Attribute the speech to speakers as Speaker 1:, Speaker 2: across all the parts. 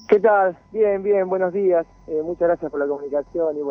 Speaker 1: ¿Qué tal? Bien, bien, buenos días. Muchas gracias por la comunicación y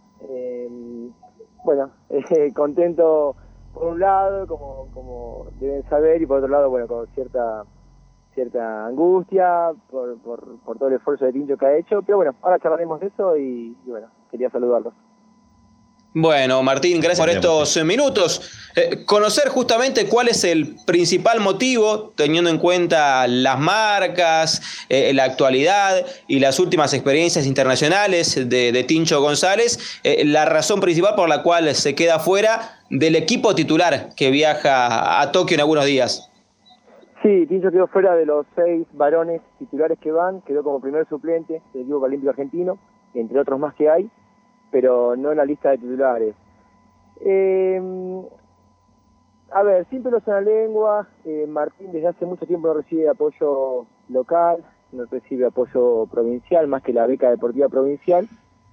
Speaker 1: contento por un lado, como deben saber, y por otro lado, bueno, con cierta angustia por todo el esfuerzo de Tincho que ha hecho. Pero bueno, ahora charlaremos de eso y bueno, quería saludarlos.
Speaker 2: Bueno, Martín, gracias por estos minutos. Conocer justamente cuál es el principal motivo, teniendo en cuenta las marcas, la actualidad y las últimas experiencias internacionales de Tincho González, la razón principal por la cual se queda fuera del equipo titular que viaja a Tokio en algunos días.
Speaker 1: Sí, Tincho quedó fuera de los 6 varones titulares que van, quedó como primer suplente del equipo olímpico argentino, entre otros más que hay, pero no en la lista de titulares. A ver, sin pelos en la lengua, Martín desde hace mucho tiempo no recibe apoyo local, no recibe apoyo provincial, más que la beca deportiva provincial.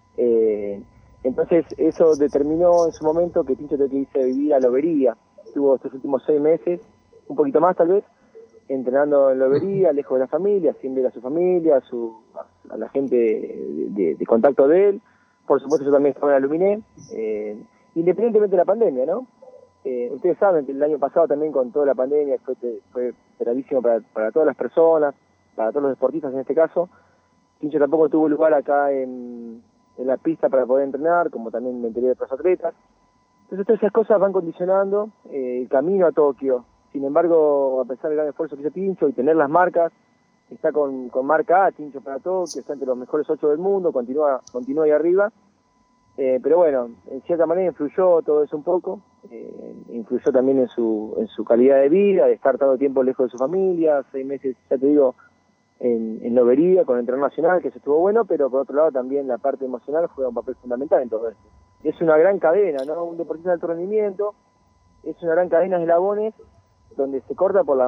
Speaker 1: Entonces eso determinó en su momento que Tincho tenía que irse a vivir a Lobería. Estuvo estos últimos 6 meses, un poquito más tal vez, entrenando en Lobería, lejos de la familia, sin ver a su familia, a la gente de contacto de él. Por supuesto yo también estaba en Aluminé, independientemente de la pandemia, ¿no? Ustedes saben que el año pasado también con toda la pandemia fue gravísimo para todas las personas, para todos los deportistas en este caso. Tincho tampoco tuvo lugar acá en la pista para poder entrenar, como también me enteré de otros atletas. Entonces todas esas cosas van condicionando el camino a Tokio. Sin embargo, a pesar del gran esfuerzo que hizo Tincho y tener las marcas, está con marca A, Tincho para Tokio, está entre los mejores 8 del mundo, continúa ahí arriba. Pero bueno, en cierta manera influyó todo eso un poco, influyó también en su calidad de vida, de estar tanto tiempo lejos de su familia, 6 meses, ya te digo, en Lobería con el entrenador nacional, que eso estuvo bueno, pero por otro lado también la parte emocional juega un papel fundamental en todo esto. Es una gran cadena, ¿no? Un deportista de alto rendimiento, es una gran cadena de eslabones donde se corta por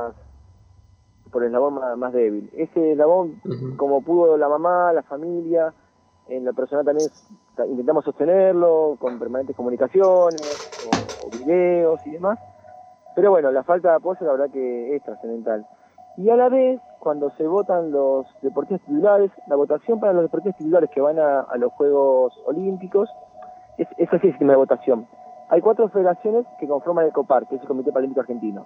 Speaker 1: el eslabón más débil. Ese eslabón, como pudo la mamá, la familia, en lo personal también intentamos sostenerlo con permanentes comunicaciones o videos y demás, pero bueno, la falta de apoyo la verdad que es trascendental. Y a la vez, cuando se votan los deportistas titulares, la votación para los deportistas titulares que van a los Juegos Olímpicos es así el sistema de votación. Hay 4 federaciones que conforman el COPAR, que es el Comité Paralímpico Argentino.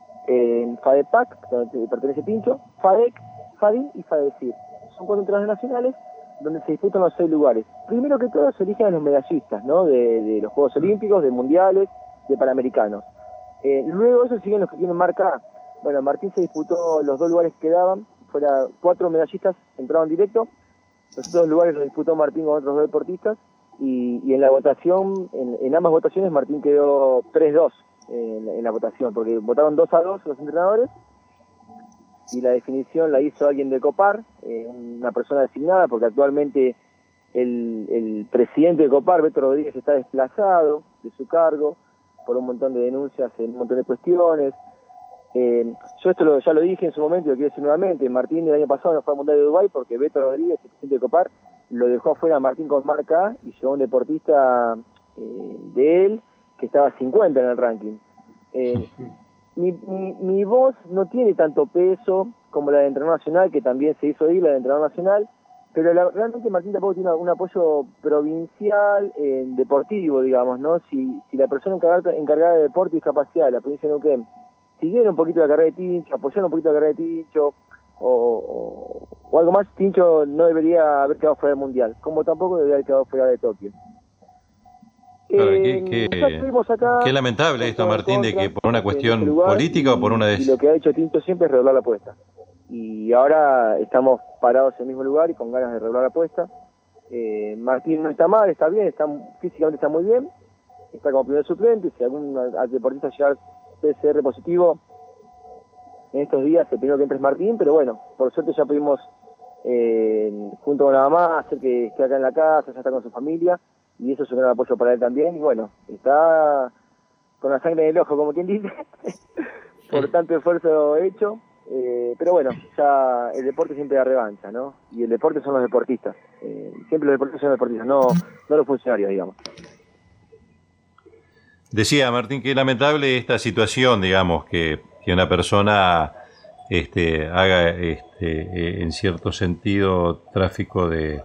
Speaker 1: FADEPAC, donde pertenece Tincho, FADEC, FADIN y FADECIR. Son 4 entrenadores nacionales donde se disputan los 6 lugares. Primero que todo se eligen a los medallistas, ¿no? De los Juegos Olímpicos, de Mundiales, de Panamericanos. Luego esos siguen los que tienen marca A. Bueno, Martín se disputó los 2 lugares que quedaban, 4 medallistas entraron directo, los otros lugares los disputó Martín con otros 2 deportistas, y en la votación, en ambas votaciones Martín quedó 3-2 en la votación, porque votaron 2-2 los entrenadores, y la definición la hizo alguien de COPAR, una persona designada, porque actualmente el presidente de COPAR, Beto Rodríguez, está desplazado de su cargo por un montón de denuncias en un montón de cuestiones. Yo esto ya lo dije en su momento y lo quiero decir nuevamente. Martín el año pasado no fue al Mundial de Dubái porque Beto Rodríguez, el presidente de COPAR, lo dejó afuera a Martín con marca A y llegó un deportista de él que estaba 50 en el ranking. Mi voz no tiene tanto peso como la de entrenador nacional, que también se hizo ahí, la de entrenador nacional, pero realmente Martín tampoco tiene un apoyo provincial deportivo, digamos, ¿no? Si la persona encargada de deporte y discapacidad de la provincia de Neuquén siguiera un poquito la carrera de Tincho, apoyara un poquito la carrera de Tincho, o algo más, Tincho no debería haber quedado fuera del Mundial, como tampoco debería haber quedado fuera de Tokio.
Speaker 3: Claro, qué lamentable esto, Martín, de que por una cuestión política o por una
Speaker 1: y lo que ha hecho Tincho siempre es redoblar la apuesta. Y ahora estamos parados en el mismo lugar y con ganas de redoblar la apuesta. Martín no está mal, está bien, físicamente está muy bien, está como primer suplente. Si algún deportista llega al PCR positivo en estos días, el primero que entra es Martín, pero bueno, por suerte ya pudimos, junto con la mamá, hacer que esté acá en la casa, ya está con su familia, y eso es un gran apoyo para él también. Y bueno, está con la sangre en el ojo, como quien dice, por tanto esfuerzo hecho. Pero bueno, ya el deporte siempre da revancha, ¿no? Y el deporte son los deportistas. Siempre los deportistas son los deportistas, no los funcionarios, digamos.
Speaker 3: Decía Martín que lamentable esta situación, digamos, que una persona haga en cierto sentido tráfico de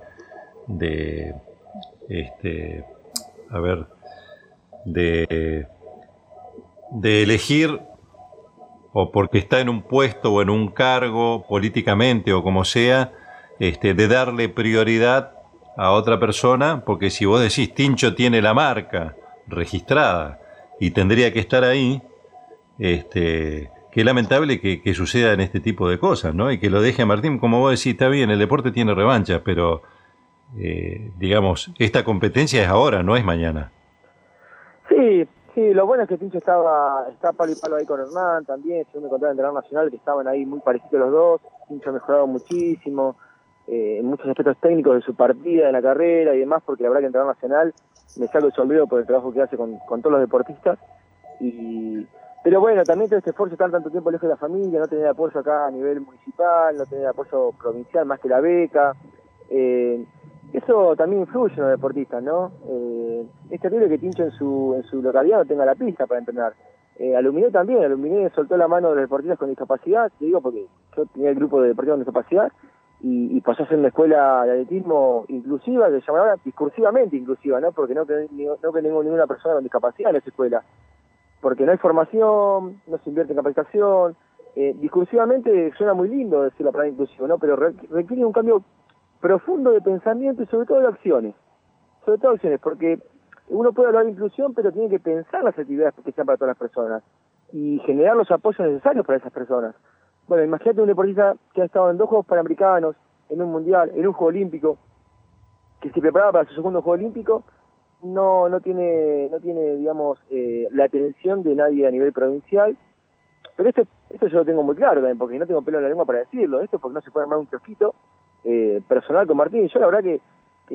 Speaker 3: elegir, o porque está en un puesto o en un cargo políticamente o como sea, de darle prioridad a otra persona, porque si vos decís Tincho tiene la marca registrada y tendría que estar ahí, qué lamentable que suceda en este tipo de cosas, ¿no? Y que lo deje a Martín, como vos decís, está bien, el deporte tiene revancha, pero digamos, esta competencia es ahora, no es mañana.
Speaker 1: Sí, lo bueno es que Tincho está palo y palo ahí con Hernán también, según me contaba el entrenador nacional, que estaban ahí muy parecidos los dos. Tincho ha mejorado muchísimo en muchos aspectos técnicos de su partida, de la carrera y demás, porque la verdad que el entrenador nacional me saco el sombrero por el trabajo que hace con todos los deportistas. Pero bueno, también todo este esfuerzo, estar tanto tiempo lejos de la familia, no tener apoyo acá a nivel municipal, no tener apoyo provincial más que la beca, eso también influye en los deportistas, ¿no? Es terrible que Tincho en su localidad no tenga la pista para entrenar. Aluminé también, Aluminé soltó la mano de los deportistas con discapacidad, te digo porque yo tenía el grupo de deportistas con discapacidad y pasó a ser una escuela de atletismo inclusiva, que se llama ahora discursivamente inclusiva, ¿no? Porque no que ninguna persona con discapacidad en esa escuela. Porque no hay formación, no se invierte en capacitación. Discursivamente suena muy lindo decir la palabra inclusivo, ¿no? Pero requiere un cambio profundo de pensamiento y sobre todo de acciones. Sobre todo acciones, porque uno puede hablar de inclusión, pero tiene que pensar las actividades que sean para todas las personas y generar los apoyos necesarios para esas personas. Bueno, imagínate un deportista que ha estado en 2 Juegos Panamericanos, en un Mundial, en un Juego Olímpico, que se preparaba para su segundo Juego Olímpico, no tiene digamos, la atención de nadie a nivel provincial. Pero esto yo lo tengo muy claro también, porque no tengo pelo en la lengua para decirlo. Esto porque no se puede armar un kiosquito personal con Martín. Yo la verdad que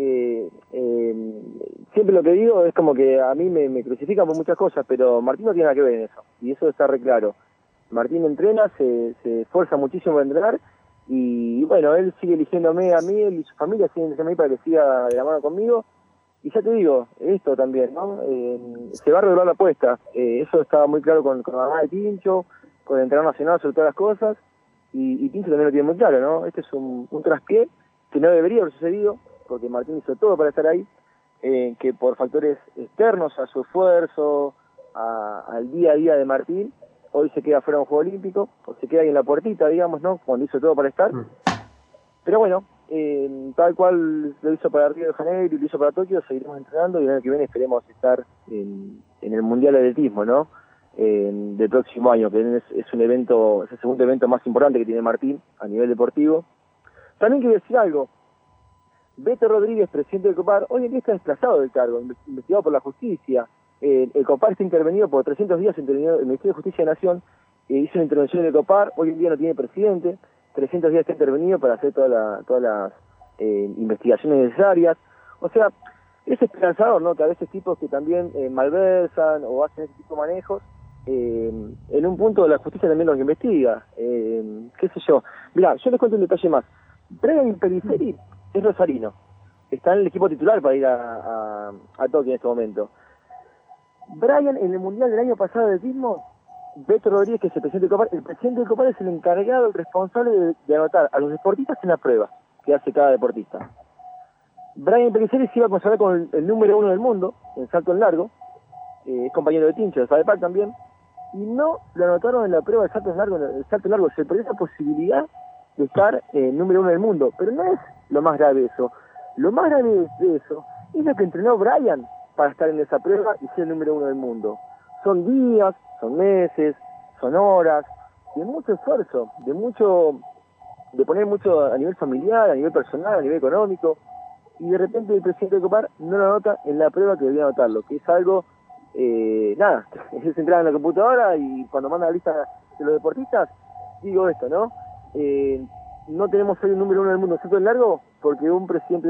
Speaker 1: siempre lo que digo es como que a mí me crucifican por muchas cosas, pero Martín no tiene nada que ver en eso, y eso está re claro. Martín entrena, se esfuerza muchísimo para entrenar, y bueno, él sigue eligiéndome a mí, él y su familia siguen eligiéndome a mí para que siga de la mano conmigo. Y ya te digo, esto también, ¿no? Se va a regular la apuesta. Eso estaba muy claro con la mamá de Tincho, con el entrenador nacional sobre todas las cosas, y Tincho también lo tiene muy claro, ¿no? Este es un traspié que no debería haber sucedido, porque Martín hizo todo para estar ahí, que por factores externos a su esfuerzo, al día a día de Martín, hoy se queda fuera de un Juego Olímpico, o se queda ahí en la puertita, digamos, ¿no? Cuando hizo todo para estar. Pero bueno, tal cual lo hizo para Río de Janeiro y lo hizo para Tokio, seguiremos entrenando y el año que viene esperemos estar en el Mundial de Atletismo, ¿no? Del próximo año, que es un evento, es el segundo evento más importante que tiene Martín a nivel deportivo. También quiero decir algo. Beto Rodríguez, presidente del COPAR, hoy en día está desplazado del cargo, investigado por la justicia. El COPAR está intervenido por 300 días, intervenido el Ministerio de Justicia de Nación, hizo una intervención en el COPAR, hoy en día no tiene presidente, 300 días está intervenido para hacer todas las investigaciones necesarias. O sea, es esperanzador, ¿no? Que a veces tipos que también malversan o hacen ese tipo de manejos, en un punto la justicia también los investiga. Qué sé yo. Mirá, yo les cuento un detalle más. Brian Periferi es rosarino. Está en el equipo titular para ir a Tokio en este momento. Brian, en el Mundial del año pasado de atletismo, Beto Rodríguez, que es el presidente del COPAR, es el encargado, el responsable de anotar a los deportistas en la prueba que hace cada deportista. Brian Periferi se iba a consagrar con el número 1 del mundo en salto en largo, es compañero de Tincho, de Fadepac también, y no lo anotaron en la prueba de salto en largo, se perdió esa posibilidad de estar número 1 del mundo. Pero no es lo más grave eso. Lo más grave de eso es lo que entrenó Brian para estar en esa prueba y ser el número 1 del mundo. Son días, son meses, son horas, de mucho esfuerzo, de poner mucho a nivel familiar, a nivel personal, a nivel económico, y de repente el presidente de COPAR no lo anota en la prueba que debía anotarlo, que es algo, ellos entran en la computadora y cuando mandan la lista de los deportistas, digo esto, ¿no? No tenemos hoy el número 1 del mundo en salto en largo porque un presidente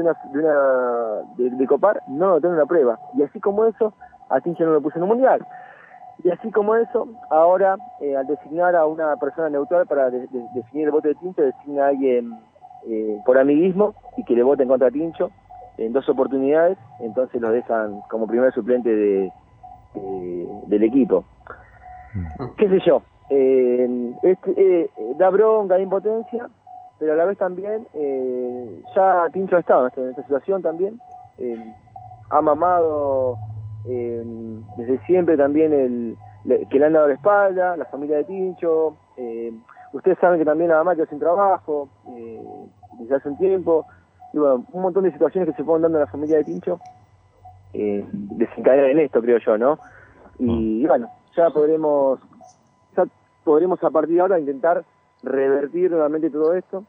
Speaker 1: de COPAR no lo anotó en una prueba, y así como eso, a Tincho no lo puso en un mundial. Y así como eso, ahora al designar a una persona neutral para definir el voto de Tincho, designa a alguien por amiguismo y que le vote en contra de Tincho en 2 oportunidades, entonces los dejan como primer suplente del equipo. ¿Qué sé yo? Da bronca, da impotencia, pero a la vez también ya Tincho ha estado en esta situación también, ha mamado desde siempre también que le han dado la espalda, la familia de Tincho, ustedes saben que también la mamá quedó sin trabajo desde hace un tiempo, y bueno, un montón de situaciones que se fueron dando en la familia de Tincho desencadenan en esto, creo yo, ¿no? Y bueno, ya podremos a partir de ahora intentar revertir nuevamente todo esto,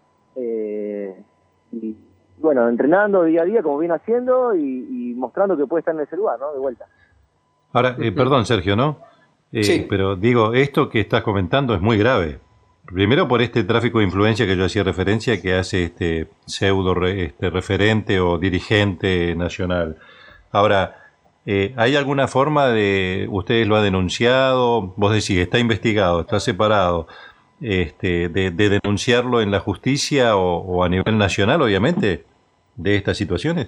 Speaker 1: y bueno, entrenando día a día como viene haciendo y mostrando que puede estar en ese lugar, ¿no? De vuelta.
Speaker 3: Ahora, perdón Sergio, ¿no?
Speaker 2: Sí.
Speaker 3: Pero digo, esto que estás comentando es muy grave. Primero por este tráfico de influencia que yo hacía referencia, que hace este pseudo referente o dirigente nacional. Ahora, ¿hay alguna forma de, ustedes lo han denunciado, vos decís, está investigado, está separado, de denunciarlo en la justicia o a nivel nacional, obviamente, de estas situaciones?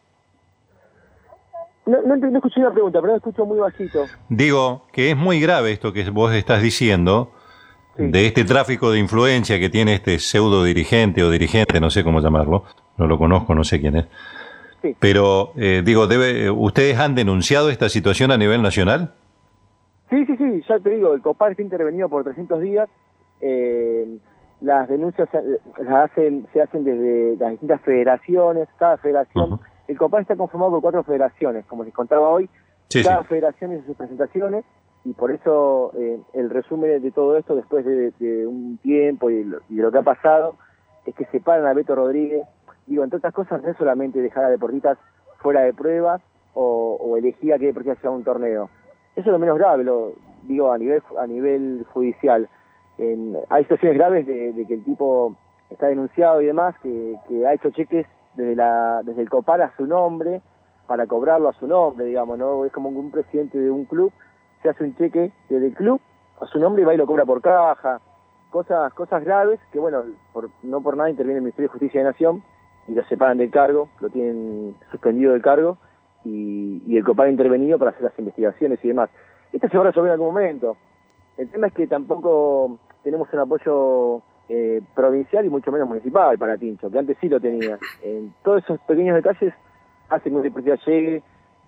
Speaker 1: No escuché la pregunta, pero escucho muy bajito.
Speaker 3: Digo que es muy grave esto que vos estás diciendo, sí, de este tráfico de influencia que tiene este pseudo dirigente o dirigente, no sé cómo llamarlo, no lo conozco, no sé quién es. Sí. Pero, digo, ¿ustedes han denunciado esta situación a nivel nacional?
Speaker 1: Sí, ya te digo, el COPAR está intervenido por 300 días, las denuncias se hacen desde las distintas federaciones, cada federación, el COPAR está conformado por 4 federaciones, como les contaba hoy, cada federación hizo sus presentaciones, y por eso el resumen de todo esto, después de un tiempo y de lo que ha pasado, es que separan a Beto Rodríguez. Digo, entre otras cosas, no es solamente dejar a deportistas fuera de pruebas o elegir a qué deportistas sea un torneo. Eso es lo menos grave, lo digo a nivel judicial. Hay situaciones graves de que el tipo está denunciado y demás, que ha hecho cheques desde el COPAR a su nombre, para cobrarlo a su nombre, digamos, ¿no? Es como un presidente de un club, se hace un cheque desde el club a su nombre y va y lo cobra por caja. Cosas graves que, bueno, no por nada interviene el Ministerio de Justicia de Nación y lo separan del cargo, lo tienen suspendido del cargo, y el COPAR ha intervenido para hacer las investigaciones y demás. Esto se va a resolver en algún momento. El tema es que tampoco tenemos un apoyo provincial y mucho menos municipal para Tincho, que antes sí lo tenía. Todos esos pequeños detalles hacen que una deportiva llegue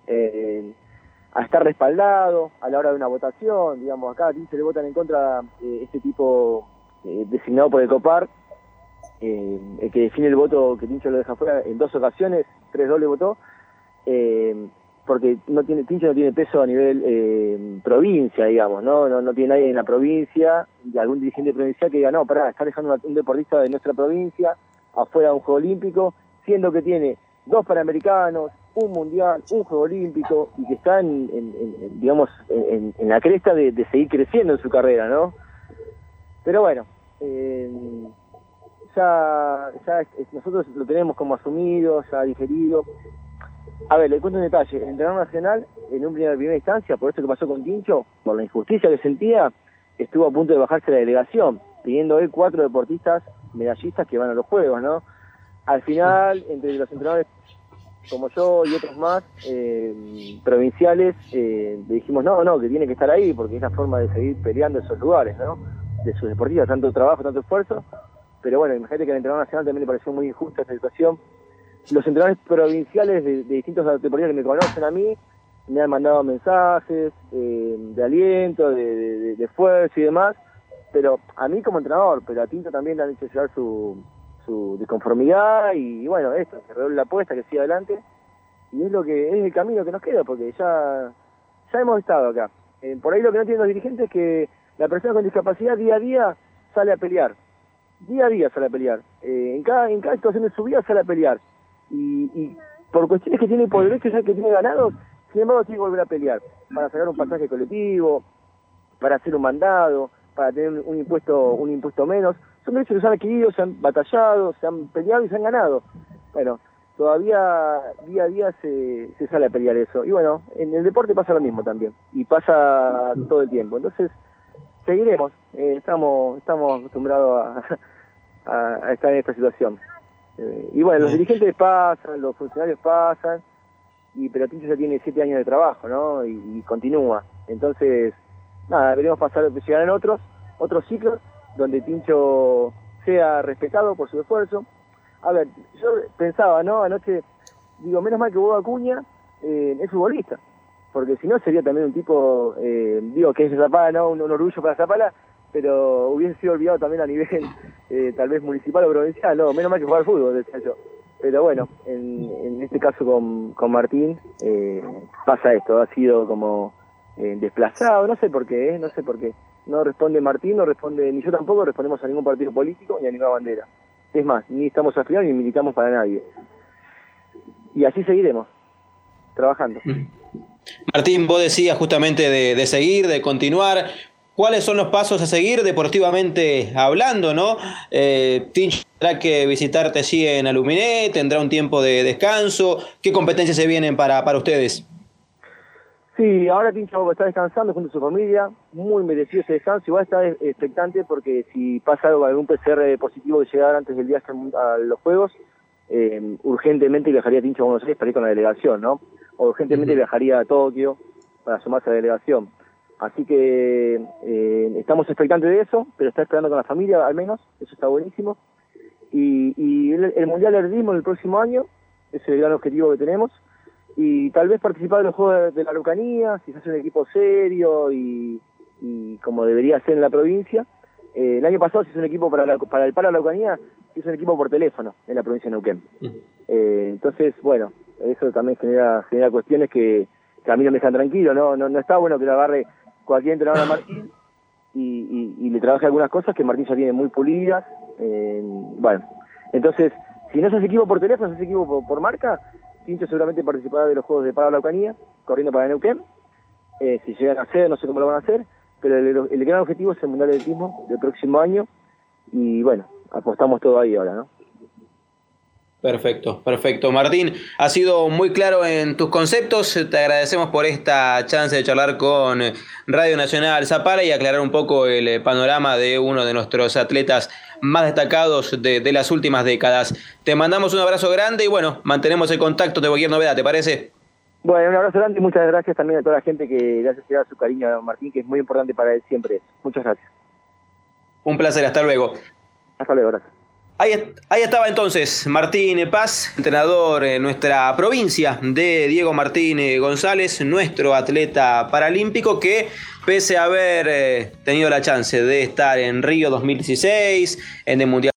Speaker 1: a estar respaldado a la hora de una votación. Digamos, acá a Tincho le votan en contra este tipo designado por el COPAR, el que define el voto, que Tincho lo deja fuera en 2 ocasiones, 3-2 le votó, porque Tincho no tiene peso a nivel provincia, digamos, no tiene nadie en la provincia, y algún dirigente provincial que diga, no, pará, está dejando un deportista de nuestra provincia afuera de un Juego Olímpico, siendo que tiene 2 Panamericanos, un Mundial, un Juego Olímpico, y que está digamos, en la cresta de seguir creciendo en su carrera, ¿no? Pero bueno, ya nosotros lo tenemos como asumido, ya digerido. A ver, le cuento un detalle. El entrenador nacional, en primera instancia, por esto que pasó con Tincho, por la injusticia que sentía, estuvo a punto de bajarse la delegación, pidiendo él 4 deportistas medallistas que van a los Juegos, ¿no? Al final, entre los entrenadores como yo y otros más, provinciales, le dijimos no, que tiene que estar ahí, porque es la forma de seguir peleando esos lugares, ¿no? De sus deportistas, tanto trabajo, tanto esfuerzo. Pero bueno, imagínate que al entrenador nacional también le pareció muy injusta esta situación. Los entrenadores provinciales de distintos deportistas que me conocen a mí me han mandado mensajes de aliento, de esfuerzo y demás, pero a mí como entrenador, pero a Tinto también le han hecho llegar su disconformidad, y bueno, esto, que redoble la apuesta, que siga adelante, y es el camino que nos queda, porque ya hemos estado acá. Por ahí lo que no tienen los dirigentes es que la persona con discapacidad día a día sale a pelear, en cada situación de su vida sale a pelear, y por cuestiones que tiene, por derechos ya que tiene ganados, sin embargo tiene que volver a pelear, para sacar un pasaje colectivo, para hacer un mandado, para tener un impuesto menos. Son derechos que se han adquirido, se han batallado, se han peleado y se han ganado. Bueno, todavía día a día se sale a pelear eso. Y bueno, en el deporte pasa lo mismo también, y pasa todo el tiempo. Entonces, seguiremos. Estamos acostumbrados a estar en esta situación. Y bueno, los dirigentes pasan, los funcionarios pasan, pero Tincho ya tiene 7 años de trabajo, ¿no? Y continúa. Entonces, nada, veremos llegar en otros, otros ciclos donde Tincho sea respetado por su esfuerzo. A ver, yo pensaba, ¿no? Anoche, digo, menos mal que Bob Acuña es futbolista, porque si no sería también un tipo, digo, que es de Zapala, ¿no? Un orgullo para Zapala, pero hubiese sido olvidado también a nivel tal vez municipal o provincial. No, menos mal que juega al fútbol, decía yo. Pero bueno, en este caso con Martín pasa esto, ha sido como desplazado, no sé por qué. No responde Martín, no responde, ni yo tampoco respondemos a ningún partido político ni a ninguna bandera. Es más, ni estamos afiliados ni militamos para nadie. Y así seguiremos, trabajando.
Speaker 2: Martín, vos decías justamente de seguir, de continuar. ¿Cuáles son los pasos a seguir deportivamente hablando, no? Tincho tendrá que visitarte sí en Aluminé, tendrá un tiempo de descanso. ¿Qué competencias se vienen para ustedes?
Speaker 1: Sí, ahora Tincho está descansando junto a su familia, muy merecido ese descanso. Igual está expectante porque si pasa algo, algún PCR positivo que llegara antes del día a los Juegos, urgentemente viajaría Tincho a Buenos Aires para ir con la delegación, ¿no? O urgentemente viajaría a Tokio para sumarse a la delegación. Así que estamos expectantes de eso, pero está esperando con la familia al menos, eso está buenísimo. Y el Mundial de Atletismo el próximo año, ese es el gran objetivo que tenemos. Y tal vez participar de los Juegos de la Araucanía, si se hace un equipo serio y como debería ser en la provincia. El año pasado se hizo un equipo para el Paro de la Araucanía, se hizo un equipo por teléfono en la provincia de Neuquén. Entonces, bueno, eso también genera cuestiones que a mí no me dejan tranquilo, no está bueno que lo agarre cualquier entrenador a Martín y le trabaje algunas cosas que Martín ya tiene muy pulidas. Bueno, entonces, si no se hace equipo por teléfono, se hace equipo por marca, Tincho seguramente participará de los Juegos de Paro de la Araucanía, corriendo para Neuquén. Si llegan a hacer, no sé cómo lo van a hacer, pero el gran objetivo es el Mundial de Atletismo del próximo año y bueno, apostamos todo ahí ahora, ¿no?
Speaker 2: Perfecto. Martín, has sido muy claro en tus conceptos, te agradecemos por esta chance de charlar con Radio Nacional Zapala y aclarar un poco el panorama de uno de nuestros atletas más destacados de las últimas décadas. Te mandamos un abrazo grande y bueno, mantenemos el contacto de cualquier novedad, ¿te parece?
Speaker 1: Bueno, un abrazo grande y muchas gracias también a toda la gente que le hace llegar su cariño a Martín, que es muy importante para él siempre. Muchas gracias.
Speaker 2: Un placer, hasta luego.
Speaker 1: Hasta luego, gracias.
Speaker 2: Ahí estaba entonces Martín Paz, entrenador en nuestra provincia de Diego Martín González, nuestro atleta paralímpico que pese a haber tenido la chance de estar en Río 2016, en el Mundial